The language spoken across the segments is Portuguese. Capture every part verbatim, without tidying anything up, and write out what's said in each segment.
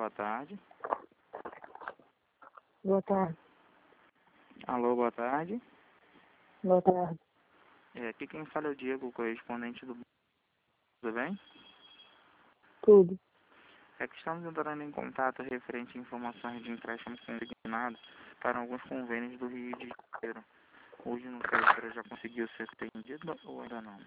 Boa tarde. Boa tarde. Alô, boa tarde. Boa tarde. É, aqui quem fala é o Diego, correspondente do... Tudo bem? Tudo. É que estamos entrando em contato referente a informações de empréstimo consignado para alguns convênios do Rio de Janeiro. Hoje no terceiro já conseguiu ser atendido ou ainda não?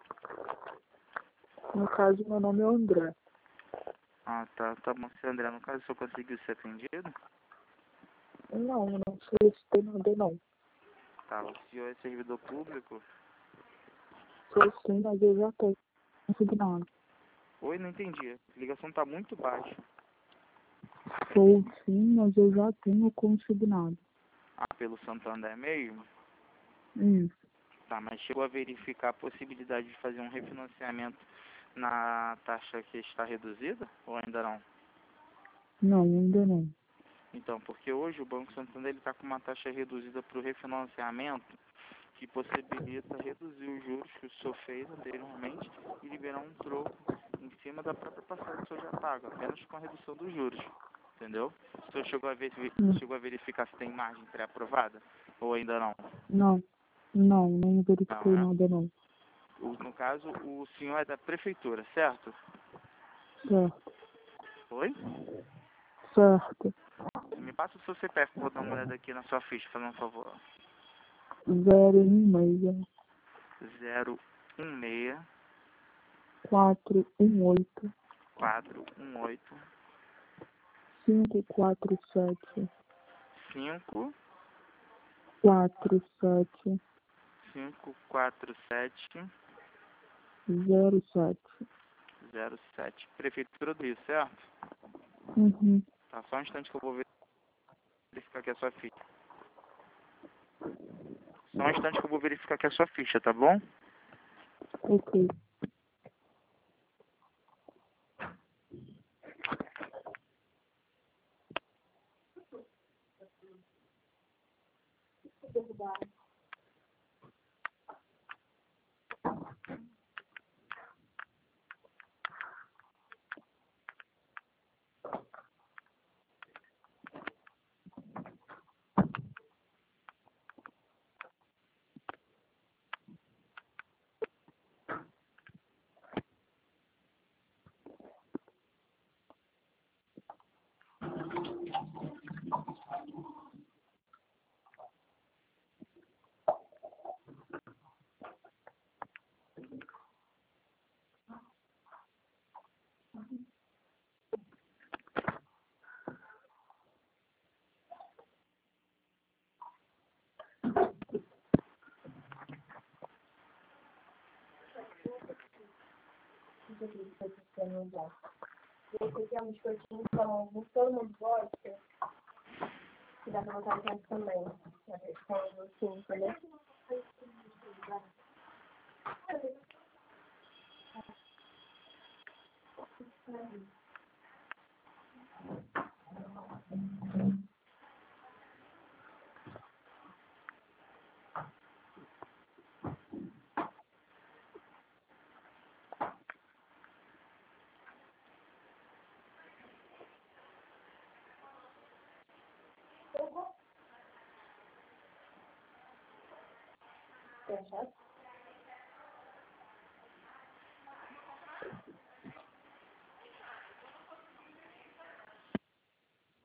No caso, meu nome é André. Ah, tá, tá bom. Seu André, no caso, o senhor conseguiu ser atendido? Não, eu não solicitei nada não. Tá, o senhor é servidor público? Sou sim, mas eu já tenho consignado. Oi, não entendi. A ligação tá muito baixa. Sou sim, mas eu já tenho consignado. Ah, pelo Santander mesmo? Isso. Tá, mas chegou a verificar a possibilidade de fazer um refinanciamento na taxa que está reduzida ou ainda não? Não, ainda não. Então, porque hoje o Banco Santander está com uma taxa reduzida para o refinanciamento que possibilita reduzir os juros que o senhor fez anteriormente e liberar um troco em cima da própria parcela que o senhor já paga, apenas com a redução dos juros. Entendeu? O senhor chegou a, ver, Hum. chegou a verificar se tem margem pré-aprovada ou ainda não? Não. Não, não verifiquei Não, né? nada não. O- No caso, o senhor é da prefeitura, certo? Certo. Oi? Certo. Me passa o seu C P F, vou dar uma olhada aqui na sua ficha, fazendo um favor. Zero um seis zero um seis quatro um oito quatro um oito cinco quatro sete cinco quatro sete cinco quatro sete zero sete. zero sete. Prefeitura do Rio, certo? Uhum. Tá, só um instante que eu vou verificar aqui a sua ficha. Só um instante que eu vou verificar aqui a sua ficha, tá bom? Ok. Esse é um biscoitinho com todo mundo gosta, que dá pra botar no também. A versão assim, né? Fechado?